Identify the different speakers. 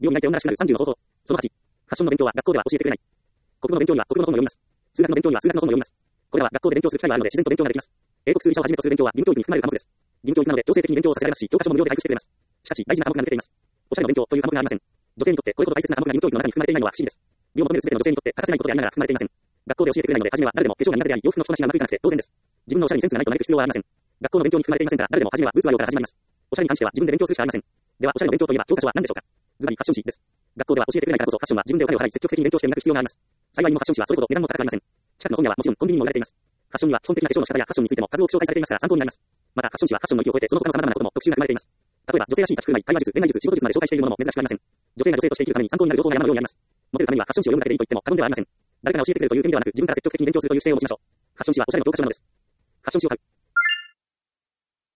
Speaker 1: 秒に泣いて女らしくなる30の方法。その8。ファッションの勉強は学校では教えてくれない。国語の勉強には国語の本を読みます。数学の勉強には数学の本を読みます。これらは学校で勉強する機会があるので自然と勉強ができます。英国数理社をはじめとする勉強は義務教育に含まれる科目です。義務教育なので強制的に勉強をさせられますし、教科書も無料で配布してくれます。しかし、大事な科目が抜けています。おしゃれの勉強という科目がありません。女性にとってこれほど大切な科目が義務教育の中に含まれていないのは不思議です。美を求める全ての女性にとって欠かせないことでありながら含まれていません。学校で教えてくれないので、初めは誰でも化粧が苦手であり、洋服の着こなしがうまくいかなくて当然です。自分のおしゃれにセンスがないと嘆く必要はありません。学校の勉強に含まれていませんから、誰でも初めはブーツワ用から始まります。おしゃれに関しては自分で勉強するしかありません。では、おしゃれの勉強といえば教科書は何でしょうか。ズバリファッション誌です。学校では教えてくれないからこそ、ファッションは自分でお金を払い積極的に勉強して磨く必要があります。幸いにもファッション誌はそれほど値段も高くありません。近くの本屋はもちろんコンビニにも売られています。ファッションには基本的な化粧の仕方やファッションについても数多く紹介されていますから参考になります。また、ファッション誌はファッションの域を超えてその他の様々なことも特集が組まれています。例えば、女性らしい立ち振る舞い、会話術、恋愛術、仕事術まで紹介しているものも珍しくありません。女性が女性として生きるために参考になる情報が山のようにあります。モテるためにはファッション誌を読むだけでいいと言っても過言ではありません。誰かが教えてくれるという点ではなく、自分から積極的に勉強するという姿勢を持ちましょう。ファッション誌はおしゃれの教科書なのです。ファッション誌を買う。